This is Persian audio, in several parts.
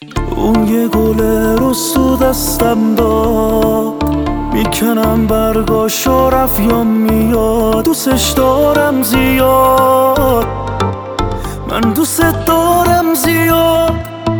اون یه گل رستو دستم داد، میکنم برگاشو رفت یا میاد. دوستش دارم زیاد، من دوست دارم زیاد.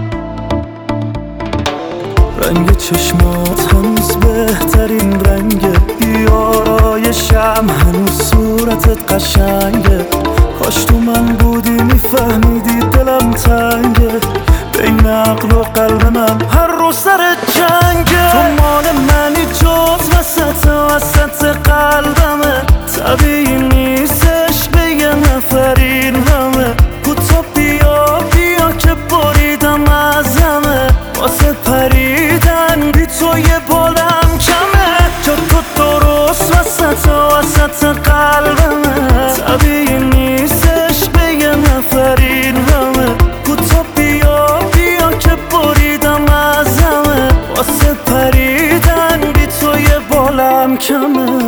رنگ چشمات هنوز بهترین رنگه، بیارایشم هنوز صورتت قشنگه. کاش تو من بودی میفهمیدی دلم تنگه، بین عقل و قلب من هر روز سر جنگه. تو مال منی جز وسط قلبمه، طبیعی نیستش به یه نفر این همه. کوتا بیا بیا که بریدم ازمه، واسه پریدن بی تو یه بالم کمه. جا تو درست وسط قلبمه، طبیعی نیستش به یه نفر این همه. کوتا بیا بیا که بریدم ازمه، واسه پریدن بی تو یه بالم کمه.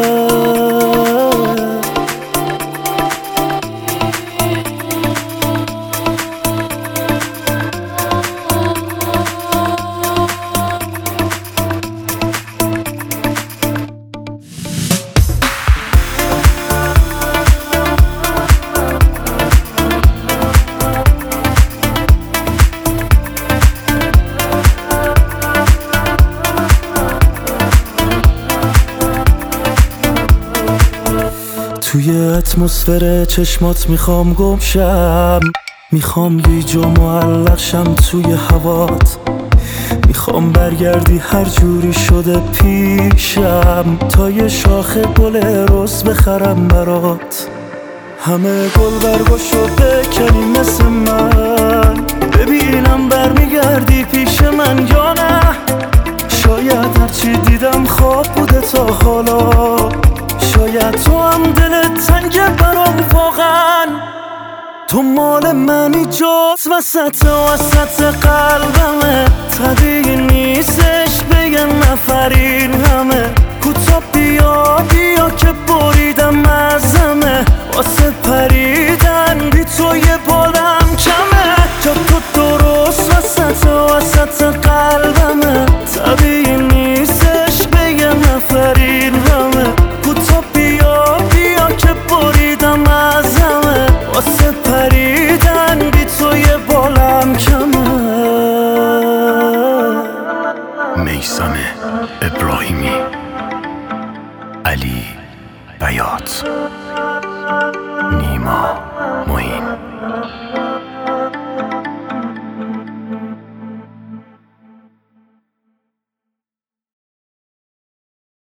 توی اتمسفر چشمات میخوام گم شم، میخوام گیج و معلق شم توی هوات. میخوام برگردی هر جوری شده پیشم، تا یه شاخه گل رز بخرم برات. همه گل برگاشو بکنی مثل من، ببینم برمیگردی پیش من یا نه. شاید هرچی دیدم خواب بوده تا حالا، شاید تو هم دلت تنگه برام واقعا. تو مال منی جز وسط قلبمه، طبیعی نیستش به یه نفر این همه. کوتا بیا بیا که بریدم ازمه، واسه پریدن بی تو یه بالم کمه. جا تو درست وسط قلبمه، طبیعی نیستش به یه نفر این همه. کوتا بیا بیا که بریدم ازمه، واسه پریدن بی تو یه بالم کمه. میثم ابراهیمی، علی بیات.